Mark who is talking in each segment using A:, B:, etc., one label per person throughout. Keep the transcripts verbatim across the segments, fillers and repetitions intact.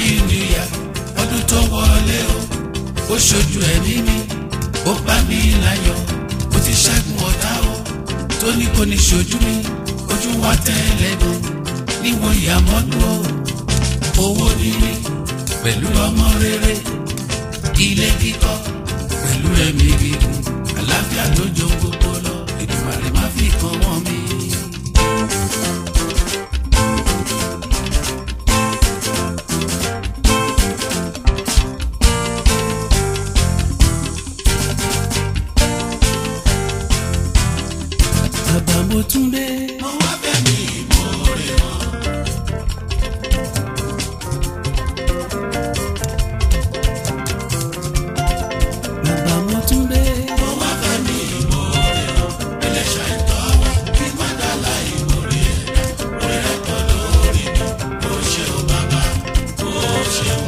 A: happy new year ọdún tó wọlé o ó ṣojú ẹ̀mí mi ó bá mi láyọ̀ ó ti ṣẹ́gun ọ̀tá o tó ní kò ní ṣojú mi ojú wa tẹ́lẹ̀ mi níwọ̀n ìyàmọ́dún o owó níní pẹ̀lú ọmọ rere ilé kíkọ́ pẹ̀lú ẹ̀mí gígùn àlàáfíà lójó gbogbo lọ Èdùmàrè má fi kan wọ́n mi. Bàbá mo tún dé. Mo wá fẹ́ mi ìmoore wọn. Bàbá mo tún dé. Mo wá fẹ́ mi ìmoore wọn. Ẹlẹ́ṣà ìtọ́wọ́ kí má dàlá ìmoore ẹ̀dá. Orí rẹ̀ kọ́ lórí mi. Ó ṣe o bàbá, ó ṣe o.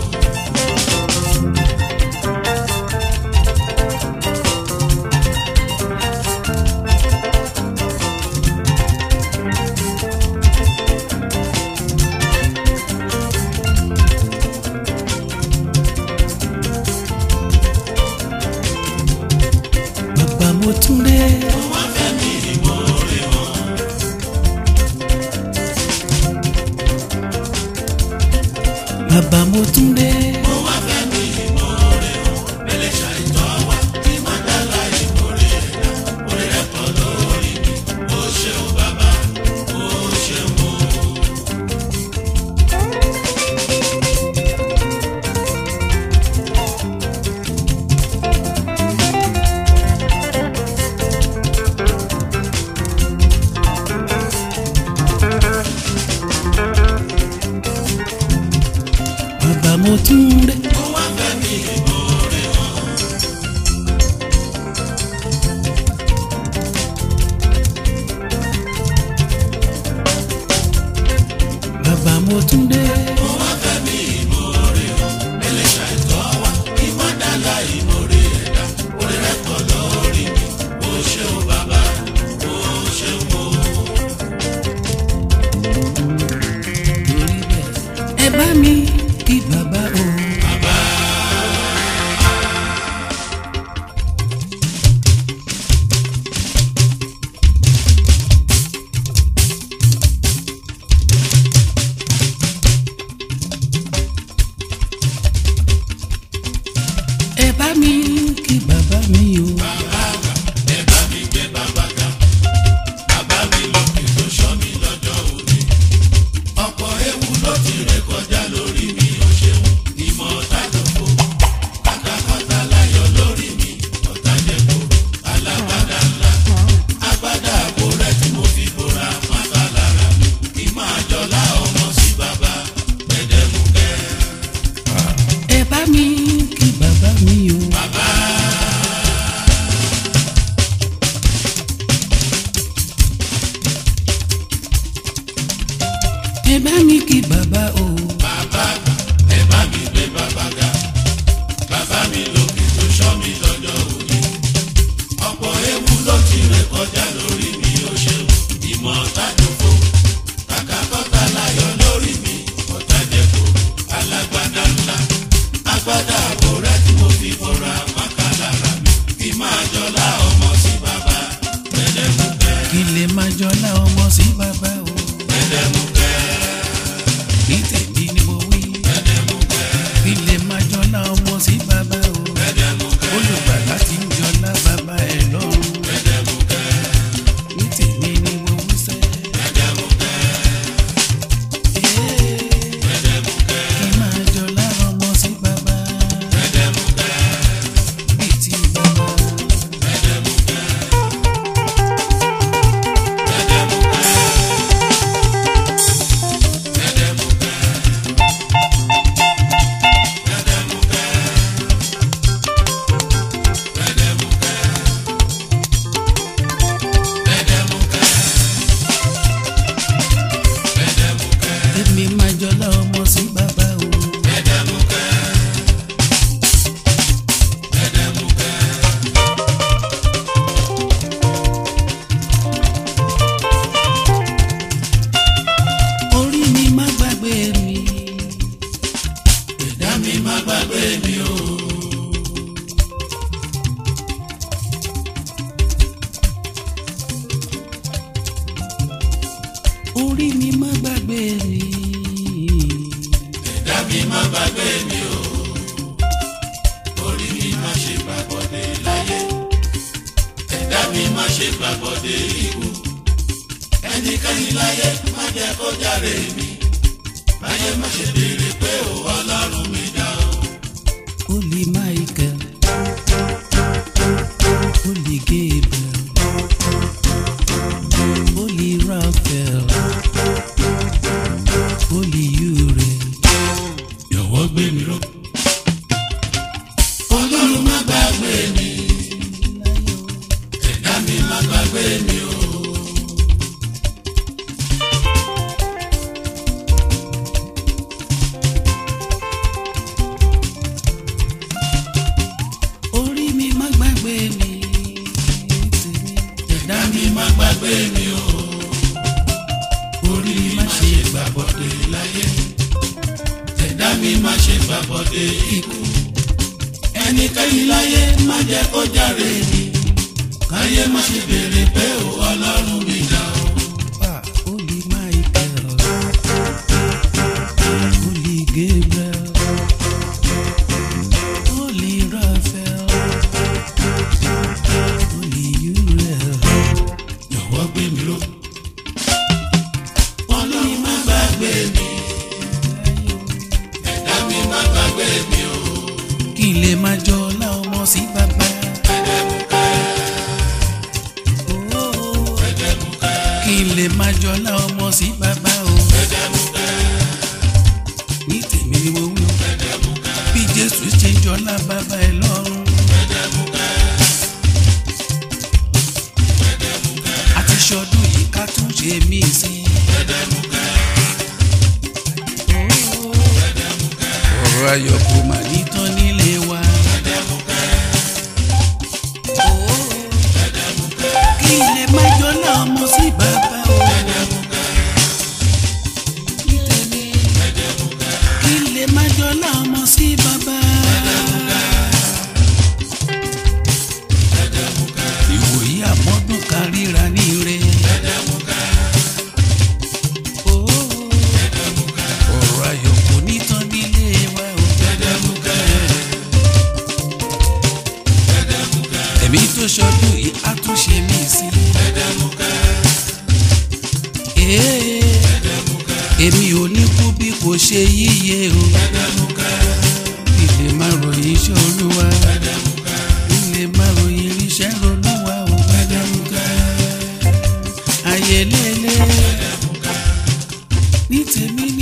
A: Mo tún dé. Mo wá fẹ́ mi ìmoore wọn. Bàbá mo tún dé. Mo wá fẹ́ mi ìmoore wọn. Ẹlẹ́ṣà ìtọ́wọ́ kí má dàlá ìmoore ẹ̀dá. Orí rẹ̀ pọ̀ lórí mi. Ó ṣe o bàbá, ó ṣe o. Bàbá mo tún dé. Mo wá fẹ́ mi ìmoore wọn. Bàbá mo tún dé. Mo wá fẹ́ mi ìmoore wọn. Ẹlẹ́ṣà ìtọ́wọ́ kí má dàlá ìmoore ẹ̀dá. Orí rẹ̀ pọ̀ lórí mi. Ó ṣe o bàbá, ó ṣe o. Torí bẹ́ẹ̀ ẹ bá mi kí bàbá o. Bàbá. Ẹ bá mi kí bàbá mi o. Bàbá wa ẹ bá mi gbé bàbá ga. Bàbá mi lókè tó ṣọ́ mi lọ́jọ́ òní. Ọ̀pọ̀ ewu ló ti ré kọjá lórí mi ó ṣeun ìmọ̀ ọ̀tá lóko. Pátápátá láyọ̀ lórí mi ọ̀tá jẹ̀kọ́. Alágbádá ńlá agbádá àbò rẹ̀ tí mo fi bora pátá lára mi. Ìmọ̀ àjọlá ọmọ sí bàbá gbẹdẹmukẹ́. Ẹ bá mi kí bàbá mi o. Bàbá. Ẹ bá mi kí bàbá o. Bàbá ẹ bá mi gbé bàbá ga. Bàbá mi lókè tó ṣọ́ mi lọ́jọ́ òní. Ọ̀pọ̀ ewu ló ti ré kọjá lórí mi ó ṣeun ìmọ̀ ọ̀tá jòfó. Kàkà kọ́ta láyọ̀ lórí mi ọ̀tá jẹ̀kọ́. Alágbádá ńlá agbádá àbò rẹ̀ tí mo fi bora máka lára mi. Kí máa jọlá ọmọ sí bàbá gbẹdẹmukẹ́. Kí lè máa jọlá ọmọ sí bàbá o. Gbẹdẹmukẹ́. Ní tèmi gbàgbé mi o.
B: Orí mi má gbàgbé mi.
A: Ẹ̀dá mi má gbàgbé mi o. Orí mi má ṣe gbàgbọ́dé láyé. Ẹ̀dá mi má ṣe gbàgbọ́dé ikú. Ẹnikẹ́ni láyé má jẹ́ kó jàre mi. Láyé má ṣe béèrè pé o Ọlọ́run mi dá o.
B: Holy Michael, Holy Gabriel, Holy Raphael, Holy Uriel,
A: Jọ̀wọ́ gbé mi ró. Ọlọ́run má gbàgbé mi. Ẹ̀dá mi má gbàgbé mi o.
B: orí mi má gbàgbé mi.
A: Ẹ̀dá mi má gbàgbé mi o. Orí mi má ṣe gbàbọ̀dé láyé. Ẹ̀dá mi má ṣe gbàbọ̀dé ikú. Ẹnikẹ́ni láyé má jẹ́ kó jàre mi. Káyé má ṣe béèrè pé o Ọlọ́run mi dá o.
B: Ah, Holy Michael, Holy Gabriel, Holy Raphael, Holy Uriel.
A: Jọ̀wọ́ gbé mi ró. Ọlọ́run má gbàgbé mi. Ẹ̀dá mi má gbàgbé mi o.
B: Kí n lè máa jọ ọlá ọmọ sí bàbá. Kí n lè máa jọ ọlá ọmọ sí bàbá o. Ní tèmi ni mo wí o. Bí Jésù ṣe ń jọlá bàbá ẹ lọ́run. Àti ṣọdún yìí ká tún ṣe mí sí i. Ọ̀rọ̀ ayọ̀ kò mà ní tán nílé wa. Kí n lè máa jọlá ọmọ sí bàbá o. Ní tèmi. Kí n lè máa jọlá ọmọ sí bàbá. Ìwòyí àmọ́dún kan ríra ní ire. Ọ̀rọ̀ ayọ̀ kò ní tán nílé wa o. Ẹ̀mí tó ṣọdún yìí á tún ṣe mí sí. Ee, èmi ò ní kú bí kò ṣe yíyẹ o. Ilé máa ròyìn iṣẹ́ Olúwa. Ilé máa ròyìn iṣẹ́ Olúwa o. Ayé lélẹ̀ ní tèmi